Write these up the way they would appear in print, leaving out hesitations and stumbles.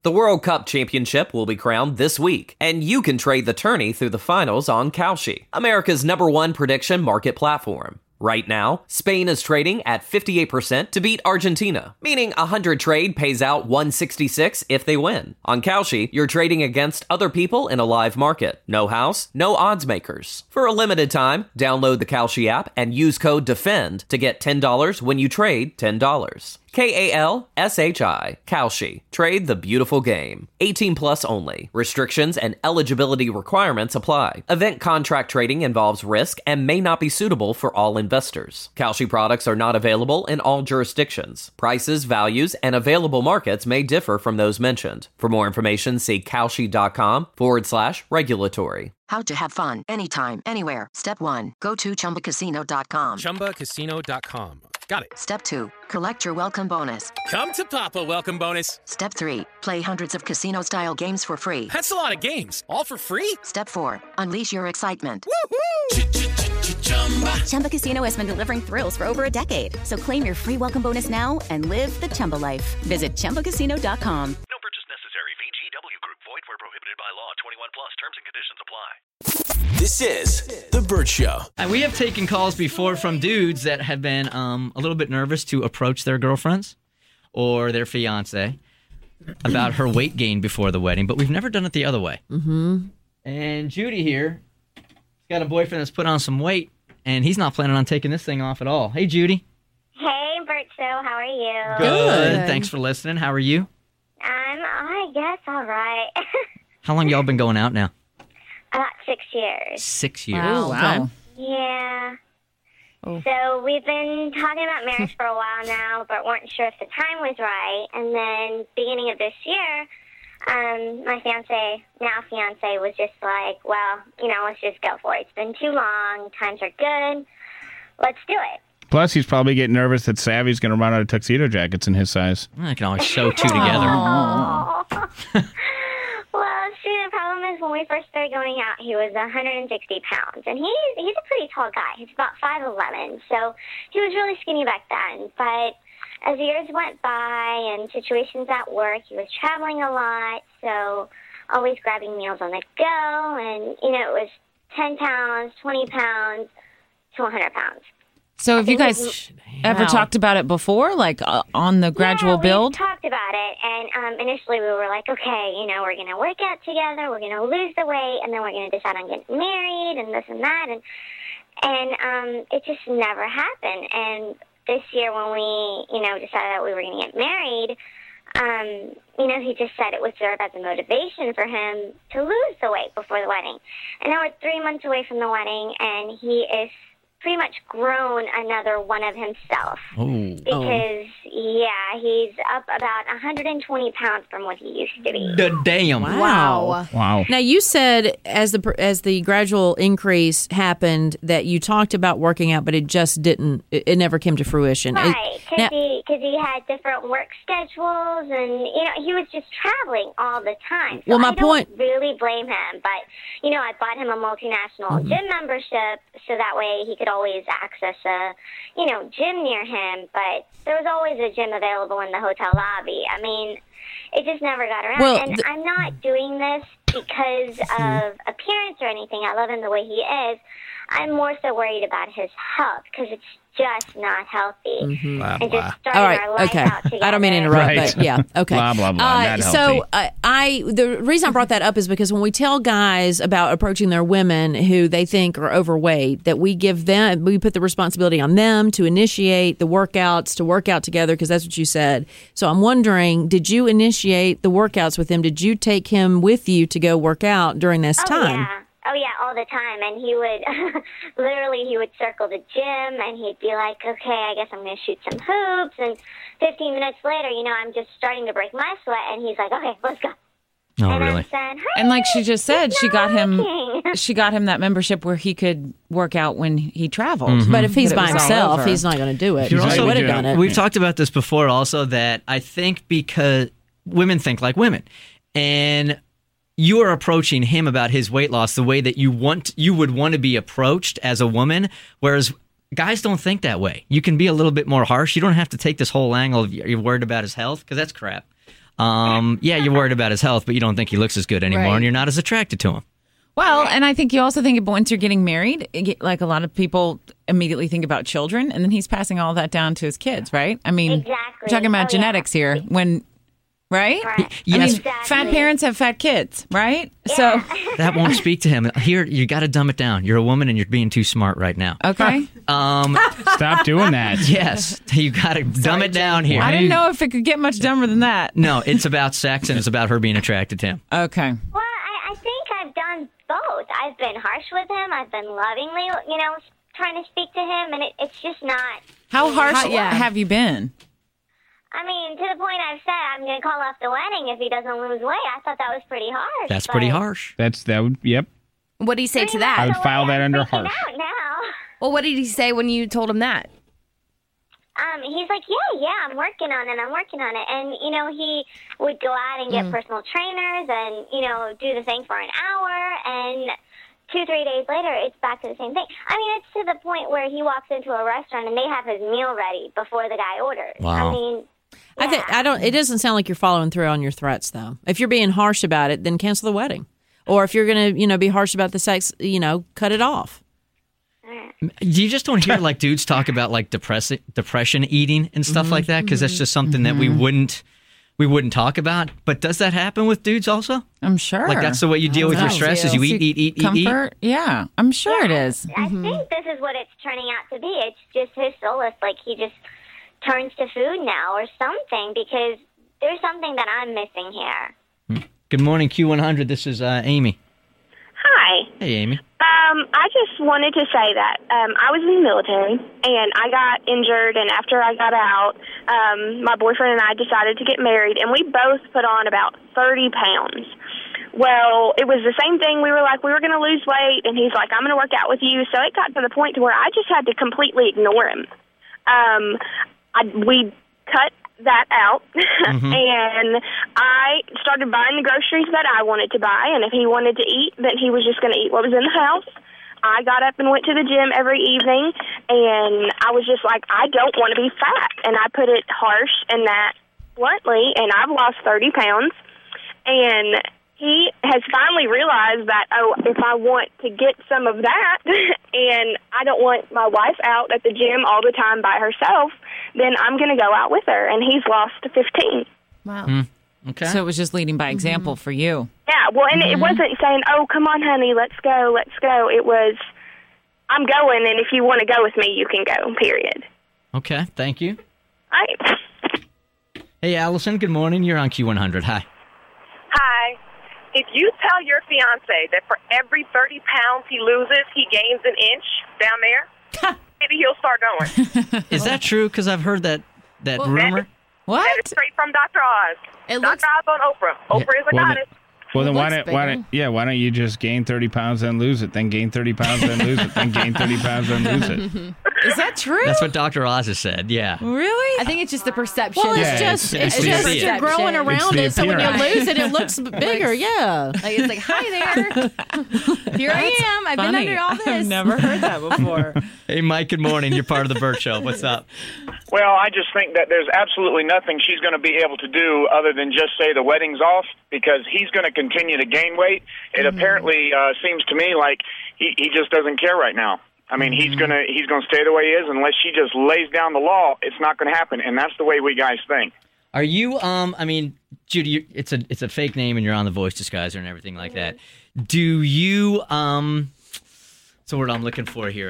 The World Cup Championship will be crowned this week, and you can trade the tourney through the finals on Kalshi, America's #1 prediction market platform. Right now, Spain is trading at 58% to beat Argentina, meaning 100 trade pays out 166 if they win. On Kalshi, you're trading against other people in a live market. No house, no odds makers. For a limited time, download the Kalshi app and use code DEFEND to get $10 when you trade $10. Kalshi. Kalshi. Trade the beautiful game. 18 plus only. Restrictions and eligibility requirements apply. Event contract trading involves risk and may not be suitable for all investors. Kalshi products are not available in all jurisdictions. Prices, values, and available markets may differ from those mentioned. For more information, see Kalshi.com/regulatory. How to have fun anytime, anywhere. Step 1. Go to ChumbaCasino.com. ChumbaCasino.com. Got it. Step 2. Collect your welcome bonus. Come to Papa welcome bonus. Step 3. Play hundreds of casino-style games for free. That's a lot of games. All for free? Step 4. Unleash your excitement. Woohoo! Chumba Casino has been delivering thrills for over a decade. So claim your free welcome bonus now and live the Chumba life. Visit ChumbaCasino.com. No purchase necessary. VGW Group. Void where prohibited by law. 21 plus. Terms and conditions apply. This is The Bert Show. We have taken calls before from dudes that have been a little bit nervous to approach their girlfriends or their fiance about her weight gain before the wedding, but we've never done it the other way. Mm-hmm. And Judy here has got a boyfriend that's put on some weight, and he's not planning on taking this thing off at all. Hey, Judy. Hey, Bert Show. How are you? Good. Thanks for listening. How are you? I guess, all right. How long y'all been going out now? About 6 years. 6 years. Oh, wow. Yeah. Oh. So we've been talking about marriage for a while now, but weren't sure if the time was right. And then beginning of this year, my now fiance, was just like, well, let's just go for it. It's been too long. Times are good. Let's do it. Plus, he's probably getting nervous that Savvy's going to run out of tuxedo jackets in his size. I can always sew two together. Well, see, the problem is when we first started going out, he was 160 pounds. And he's a pretty tall guy. He's about 5'11". So he was really skinny back then. But as years went by and situations at work, he was traveling a lot. So always grabbing meals on the go. And, it was 10 pounds, 20 pounds to 100 pounds. So have you guys ever talked about it before, like on the gradual build? We talked about it, and initially we were like, okay, we're going to work out together, we're going to lose the weight, and then we're going to decide on getting married and this and that, and it just never happened. And this year when we, decided that we were going to get married, he just said it would serve as a motivation for him to lose the weight before the wedding. And now we're 3 months away from the wedding, and he is pretty much grown another one of himself. Because, he's up about 120 pounds from what he used to be. Damn. Wow. Now, you said as the gradual increase happened that you talked about working out, but it just didn't, it never came to fruition. Right, because he had different work schedules, and, he was just traveling all the time. So I don't really blame him, but, I bought him a multinational gym membership so that way he could always access a, gym near him, but there was always a gym available in the hotel lobby. I mean, it just never got around. And I'm not doing this because of appearance or anything. I love him the way he is. I'm more so worried about his health because it's just not healthy. Mm-hmm. And just starting all right, our life out together. I don't mean to interrupt, but yeah, okay. Blah, blah, blah, not so healthy. The reason I brought that up is because when we tell guys about approaching their women who they think are overweight, that we put the responsibility on them to initiate the workouts, to work out together, because that's what you said. So I'm wondering, did you initiate the workouts with him? Did you take him with you to go work out during this time? Yeah. Oh, yeah, all the time. And he would, he would circle the gym, and he'd be like, okay, I guess I'm going to shoot some hoops. And 15 minutes later, I'm just starting to break my sweat, and he's like, okay, let's go. Oh, and really? Saying, and like she just said, she got him that membership where he could work out when he traveled. Mm-hmm. But if he's by himself, he's not going to do it. He would have done it. We've talked about this before also, that I think because women think like women. And you are approaching him about his weight loss the way that you would want to be approached as a woman, whereas guys don't think that way. You can be a little bit more harsh. You don't have to take this whole angle of you're worried about his health, because that's crap. Yeah, you're worried about his health, but you don't think he looks as good anymore, Right. and you're not as attracted to him. Well, and I think you also think once you're getting married, like a lot of people immediately think about children, and then he's passing all that down to his kids, right? I mean, Exactly. we're talking about Oh, yeah. genetics here. Right? Correct. Yes. I mean, Exactly. fat parents have fat kids, right? So, That won't speak to him. Here, you got to dumb it down. You're a woman, and you're being too smart right now. okay. Stop doing that. Yes, you got to dumb it down here. I didn't know if it could get much dumber than that. No, it's about sex, and it's about her being attracted to him. Okay. Well, I think I've done both. I've been harsh with him. I've been lovingly, trying to speak to him, and it's just not. How harsh yeah. have you been? I mean, to the point I've said I'm going to call off the wedding if he doesn't lose weight. I thought that was pretty harsh. That's but pretty harsh. Yep. What did he say to pretty that? I would much the file way that I'm under freaking harsh. out now. Well, what did he say when you told him that? He's like, yeah, I'm working on it. And, he would go out and get personal trainers and, do the thing for an hour. And 2-3 days later, it's back to the same thing. I mean, it's to the point where he walks into a restaurant and they have his meal ready before the guy orders. Wow. I mean, It doesn't sound like you're following through on your threats, though. If you're being harsh about it, then cancel the wedding. Or if you're going to, be harsh about the sex, cut it off. You just don't hear like dudes talk about like depression eating and stuff like that, because that's just something that we wouldn't talk about. But does that happen with dudes also? I'm sure. Like that's the way you deal with your stress is you eat. Comfort? Yeah, I'm sure it is. I think this is what it's turning out to be. It's just his solace. Like, he just turns to food now or something, because there's something that I'm missing here. Good morning, Q100. This is Amy. Hi. Hey, Amy. I just wanted to say that I was in the military, and I got injured, and after I got out, my boyfriend and I decided to get married, and we both put on about 30 pounds. Well, it was the same thing. We were like, we were going to lose weight, and he's like, I'm going to work out with you. So it got to the point to where I just had to completely ignore him. We cut that out, and I started buying the groceries that I wanted to buy, and if he wanted to eat, then he was just going to eat what was in the house. I got up and went to the gym every evening, and I was just like, I don't want to be fat, and I put it harsh and that bluntly, and I've lost 30 pounds, and he has finally realized that, if I want to get some of that, and I don't want my wife out at the gym all the time by herself, then I'm going to go out with her, and he's lost 15. Wow. Okay. So it was just leading by example for you. Yeah, well, and it wasn't saying, come on, honey, let's go. It was, I'm going, and if you want to go with me, you can go, period. Okay, thank you. All right. Hey, Allison, good morning. You're on Q100. Hi. Hi. If you tell your fiance that for every 30 pounds he loses, he gains an inch down there, maybe he'll start going. Is that true? Because I've heard that rumor. That is straight from Dr. Oz. Dr. Oz on Oprah. Oprah is a goddess. Well, then why don't you just gain 30 pounds and lose it, then gain 30 pounds and lose it, then gain 30 pounds and lose it? Is that true? That's what Dr. Oz has said, yeah. Really? I think it's just the perception. Well, it's just you're growing around it, so when you lose it, it looks bigger. Yeah, like it's like, hi there, here I am. I've been under all this. I've never heard that before. Hey, Mike. Good morning. You're part of the Burt Show. What's up? Well, I just think that there's absolutely nothing she's going to be able to do other than just say the wedding's off, because he's going to continue to gain weight. It apparently seems to me like he just doesn't care right now. I mean, he's gonna stay the way he is unless she just lays down the law. It's not going to happen, and that's the way we guys think. Are you? I mean, Judy, it's a fake name, and you're on the voice disguiser and everything like that. Do you? What's the word I'm looking for here?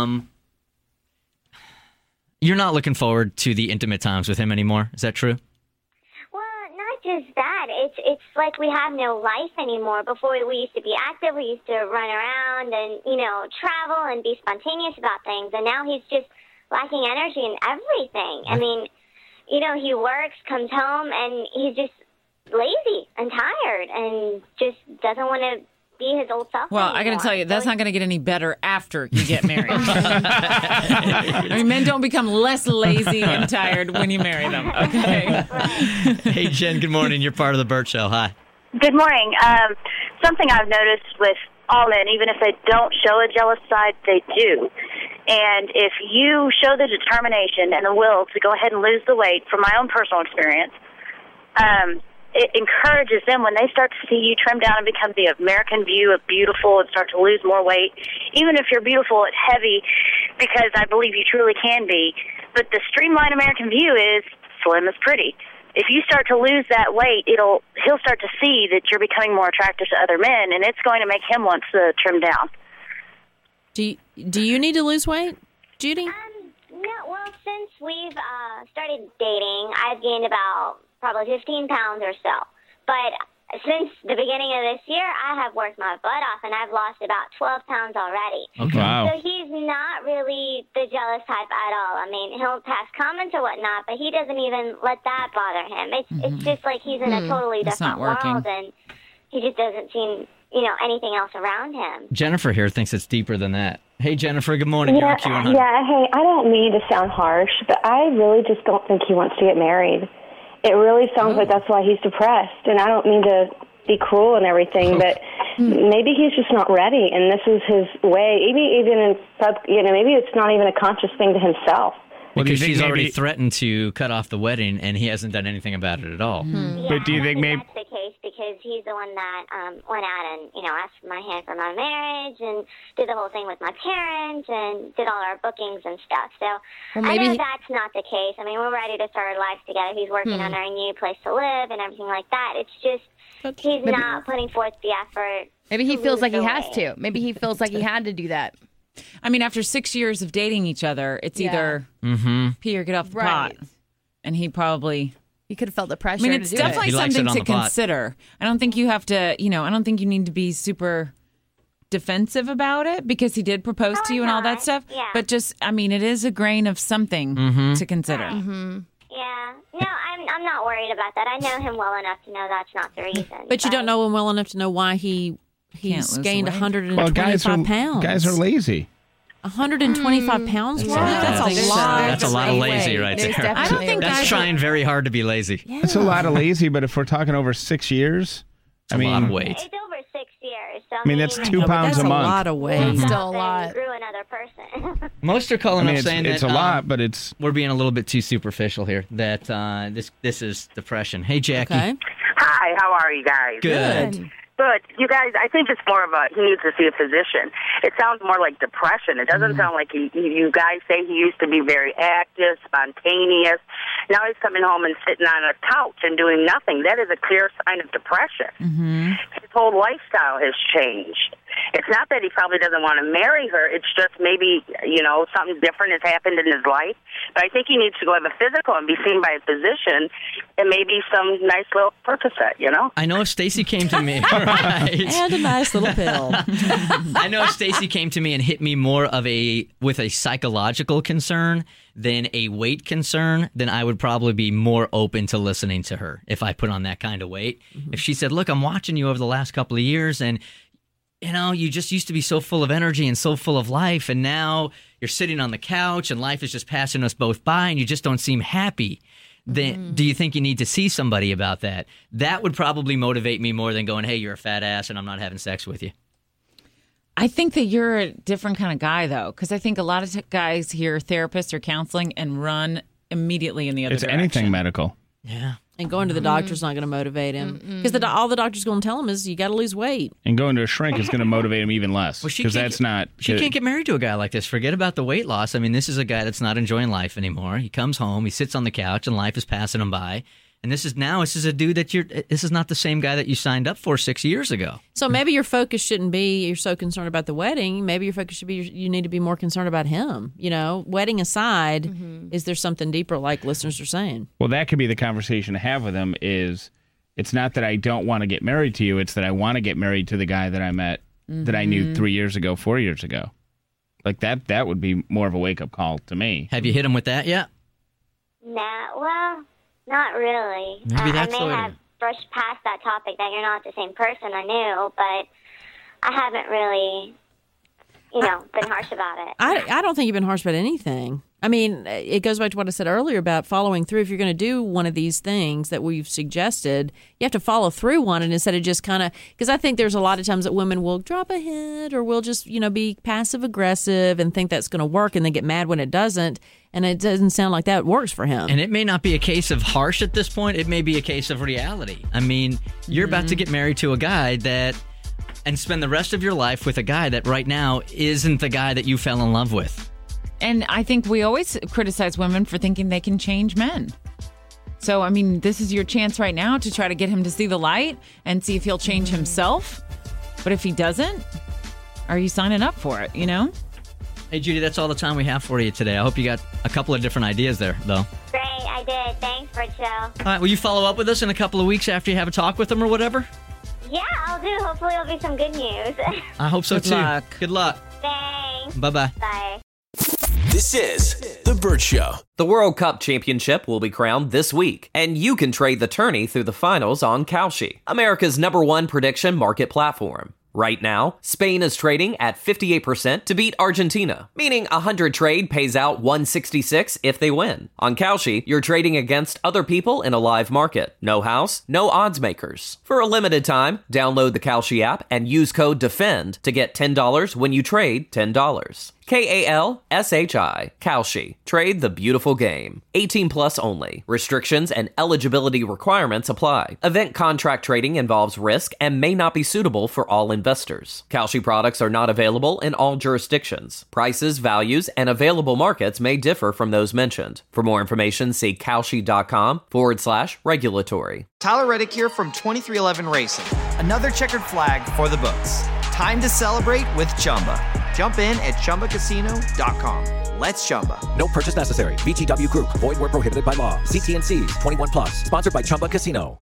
You're not looking forward to the intimate times with him anymore. Is that true? Well, not just that. It's like we have no life anymore. Before, we used to be active. We used to run around and, travel and be spontaneous about things. And now he's just lacking energy in everything. I mean, he works, comes home, and he's just lazy and tired and just doesn't want to be his old self Well, anymore. I got to tell you, that's not going to get any better after you get married. I mean, men don't become less lazy and tired when you marry them, okay? Hey, Jen, good morning. You're part of the Burt Show. Hi. Good morning. Something I've noticed with all men, even if they don't show a jealous side, they do. And if you show the determination and the will to go ahead and lose the weight, from my own personal experience, it encourages them when they start to see you trim down and become the American view of beautiful and start to lose more weight. Even if you're beautiful and heavy, because I believe you truly can be, but the streamlined American view is slim is pretty. If you start to lose that weight, he'll start to see that you're becoming more attractive to other men, and it's going to make him want to trim down. Do you need to lose weight, Judy? No, well, since we've started dating, I've gained about probably 15 pounds or so. But since the beginning of this year, I have worked my butt off, and I've lost about 12 pounds already. Okay. Wow. So he's not really the jealous type at all. I mean, he'll pass comments or whatnot, but he doesn't even let that bother him. It's just like he's in a totally different world, and he just doesn't seem, anything else around him. Jennifer here thinks it's deeper than that. Hey, Jennifer, good morning. You're on Q100. Yeah, hey, I don't mean to sound harsh, but I really just don't think he wants to get married. It really sounds like that's why he's depressed, and I don't mean to be cruel and everything, but maybe he's just not ready, and this is his way. Even maybe it's not even a conscious thing to himself. Because she's already threatened to cut off the wedding, and he hasn't done anything about it at all. Yeah, But do you think maybe that's the case because he's the one that went out and asked for my hand for my marriage and did the whole thing with my parents and did all our bookings and stuff. So I know that's not the case. I mean, we're ready to start our lives together. He's working on our new place to live and everything like that. It's just he's not putting forth the effort. Maybe he feels like he has to. Maybe he feels like he had to do that. I mean, after 6 years of dating each other, it's either pee or get off the pot. And he could have felt the pressure. I mean, it's definitely something to consider. I don't think you have to, I don't think you need to be super defensive about it because he did propose to you and all that stuff. Yeah. But just, I mean, it is a grain of something to consider. Right. Yeah. No, I'm not worried about that. I know him well enough to know that's not the reason. But you don't know him well enough to know why he's gained 125 pounds. Guys are lazy. 125 pounds? That's a lot. That's a lot of lazy right there. I don't think that's trying very hard to be lazy. It's a lot of lazy, but if we're talking over 6 years, it's a lot of weight. It's over 6 years. So I mean, that's 2 pounds a month. That's a lot of weight. Still a lot. Grew another person. Most are calling up saying it's that a lot, but we're being a little bit too superficial here. That this is depression. Hey, Jackie. Okay. Hi, how are you guys? Good. Good. You guys, I think it's more of he needs to see a physician. It sounds more like depression. It doesn't sound like you guys say he used to be very active, spontaneous. Now he's coming home and sitting on a couch and doing nothing. That is a clear sign of depression. His whole lifestyle has changed. It's not that he probably doesn't want to marry her. It's just maybe, something different has happened in his life. But I think he needs to go have a physical and be seen by a physician and maybe some nice little Percocet, I know if Stacy came to me, right. And a nice little pill. I know if Stacy came to me and hit me more with a psychological concern than a weight concern, then I would probably be more open to listening to her if I put on that kind of weight. If she said, look, I'm watching you over the last couple of years and you just used to be so full of energy and so full of life, and now you're sitting on the couch and life is just passing us both by and you just don't seem happy. Then do you think you need to see somebody about that? That would probably motivate me more than going, hey, you're a fat ass and I'm not having sex with you. I think that you're a different kind of guy, though, because I think a lot of guys hear therapists or counseling and run immediately in the other direction. It's anything medical. Yeah. And going to the doctor's not going to motivate him. Because all the doctor's going to tell him is you got to lose weight. And going to a shrink is going to motivate him even less. Because that's not... She can't get married to a guy like this. Forget about the weight loss. I mean, this is a guy that's not enjoying life anymore. He comes home, he sits on the couch, and life is passing him by. And this is a dude this is not the same guy that you signed up for 6 years ago. So maybe your focus shouldn't be you're so concerned about the wedding. Maybe your focus should be you need to be more concerned about him. Wedding aside, is there something deeper like listeners are saying? Well, that could be the conversation to have with him is it's not that I don't want to get married to you. It's that I want to get married to the guy that I met that I knew 3 years ago, 4 years ago. Like that would be more of a wake-up call to me. Have you hit him with that yet? Nah, well... Not really. Maybe that's I may have brushed past that topic that you're not the same person I knew, but I haven't really, been harsh about it. I don't think you've been harsh about anything. I mean, it goes back to what I said earlier about following through. If you're going to do one of these things that we've suggested, you have to follow through on it instead of just kind of, because I think there's a lot of times that women will drop a hint or will just, be passive aggressive and think that's going to work and then get mad when it doesn't. And it doesn't sound like that works for him. And it may not be a case of harsh at this point. It may be a case of reality. I mean, you're about to get married to a guy and spend the rest of your life with a guy that right now isn't the guy that you fell in love with. And I think we always criticize women for thinking they can change men. So, I mean, this is your chance right now to try to get him to see the light and see if he'll change himself. But if he doesn't, are you signing up for it, Hey, Judy, that's all the time we have for you today. I hope you got a couple of different ideas there, though. Great, I did. Thanks, Bert Show. All right, will you follow up with us in a couple of weeks after you have a talk with him or whatever? Yeah, I'll do. Hopefully it'll be some good news. I hope so, Good too. luck. Good luck. Thanks. Bye-bye. Bye. This is The Bert Show. The World Cup Championship will be crowned this week, and you can trade the tourney through the finals on Kalshi, America's #1 prediction market platform. Right now, Spain is trading at 58% to beat Argentina, meaning 100 trade pays out 166 if they win. On Kalshi, you're trading against other people in a live market. No house, no odds makers. For a limited time, download the Kalshi app and use code DEFEND to get $10 when you trade $10. Kalshi. Kalshi. Trade the beautiful game. 18 plus only. Restrictions and eligibility requirements apply. Event contract trading involves risk and may not be suitable for all investors. Kalshi products are not available in all jurisdictions. Prices, values, and available markets may differ from those mentioned. For more information, see Kalshi.com/regulatory. Tyler Reddick here from 23XI Racing. Another checkered flag for the books. Time to celebrate with Chumba. Jump in at ChumbaCasino.com. Let's Chumba. No purchase necessary. VGW Group. Void where prohibited by law. See T&Cs. 21 plus. Sponsored by Chumba Casino.